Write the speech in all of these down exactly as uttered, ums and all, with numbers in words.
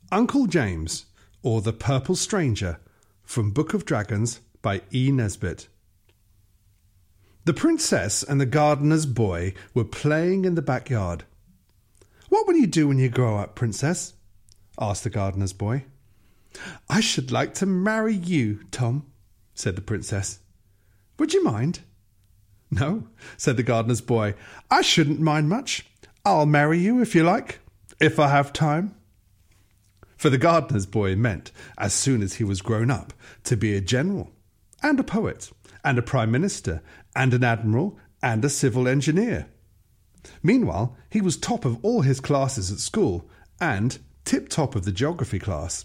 Uncle James, or The Purple Stranger, from Book of Dragons by E. Nesbit. The princess and the gardener's boy were playing in the backyard. "What will you do when you grow up, princess?" asked the gardener's boy. "I should like to marry you, Tom," said the princess. "Would you mind?" "No," said the gardener's boy. "I shouldn't mind much. I'll marry you if you like, if I have time." For the gardener's boy meant, as soon as he was grown up, to be a general, and a poet, and a prime minister, and an admiral, and a civil engineer. Meanwhile, he was top of all his classes at school, and tip-top of the geography class.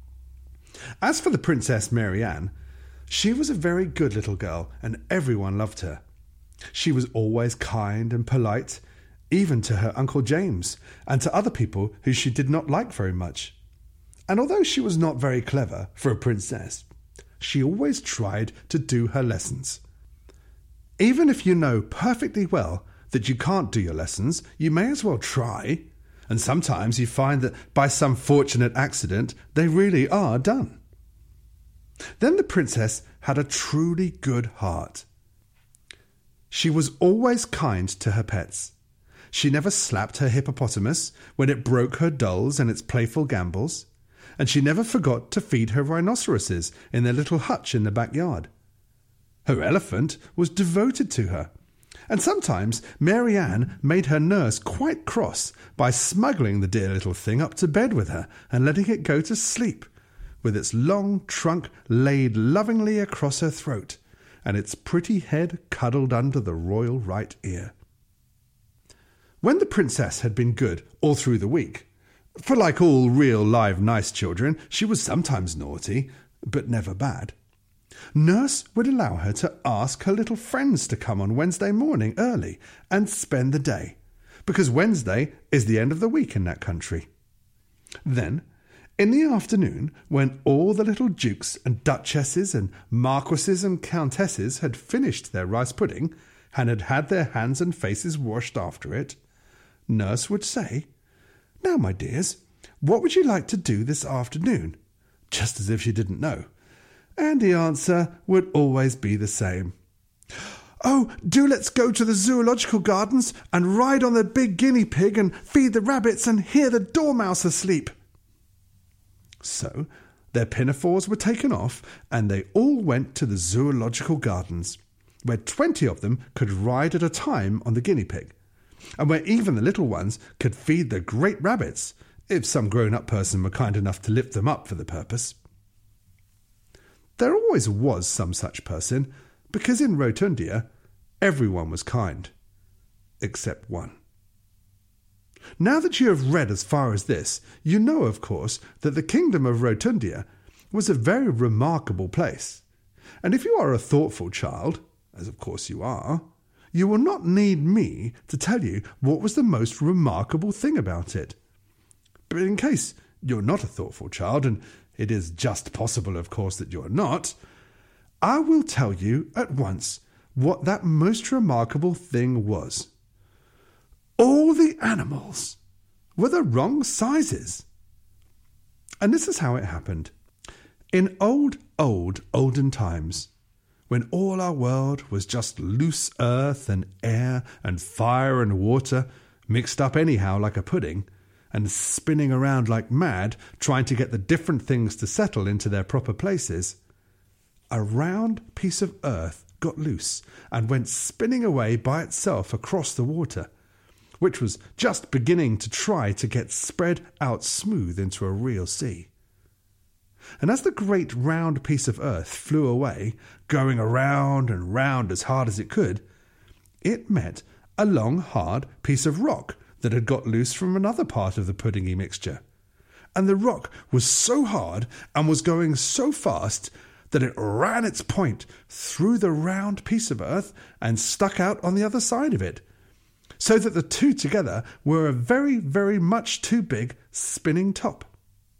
As for the Princess Mary Ann, she was a very good little girl, and everyone loved her. She was always kind and polite, even to her Uncle James, and to other people who she did not like very much. And although she was not very clever for a princess, she always tried to do her lessons. Even if you know perfectly well that you can't do your lessons, you may as well try, and sometimes you find that by some fortunate accident they really are done. Then the princess had a truly good heart. She was always kind to her pets. She never slapped her hippopotamus when it broke her dolls and its playful gambols, and she never forgot to feed her rhinoceroses in their little hutch in the backyard. Her elephant was devoted to her, and sometimes Mary Ann made her nurse quite cross by smuggling the dear little thing up to bed with her and letting it go to sleep, with its long trunk laid lovingly across her throat and its pretty head cuddled under the royal right ear. When the princess had been good all through the week, for like all real live nice children, she was sometimes naughty, but never bad, Nurse would allow her to ask her little friends to come on Wednesday morning early and spend the day, because Wednesday is the end of the week in that country. Then, in the afternoon, when all the little dukes and duchesses and marquises and countesses had finished their rice pudding and had had their hands and faces washed after it, Nurse would say, "Now, my dears, what would you like to do this afternoon?" just as if she didn't know. And the answer would always be the same. "Oh, do let's go to the zoological gardens and ride on the big guinea pig and feed the rabbits and hear the dormouse asleep." So their pinafores were taken off and they all went to the zoological gardens, where twenty of them could ride at a time on the guinea pig, and where even the little ones could feed the great rabbits, if some grown-up person were kind enough to lift them up for the purpose. There always was some such person, because in Rotundia everyone was kind, except one. Now that you have read as far as this, you know, of course, that the kingdom of Rotundia was a very remarkable place, and if you are a thoughtful child, as of course you are, you will not need me to tell you what was the most remarkable thing about it. But in case you're not a thoughtful child, and it is just possible, of course, that you're not, I will tell you at once what that most remarkable thing was. All the animals were the wrong sizes. And this is how it happened. In old, old, olden times, when all our world was just loose earth and air and fire and water, mixed up anyhow like a pudding, and spinning around like mad, trying to get the different things to settle into their proper places, a round piece of earth got loose and went spinning away by itself across the water, which was just beginning to try to get spread out smooth into a real sea. And as the great round piece of earth flew away, going around and round as hard as it could, it met a long, hard piece of rock that had got loose from another part of the puddingy mixture. And the rock was so hard and was going so fast that it ran its point through the round piece of earth and stuck out on the other side of it, so that the two together were a very, very much too big spinning top.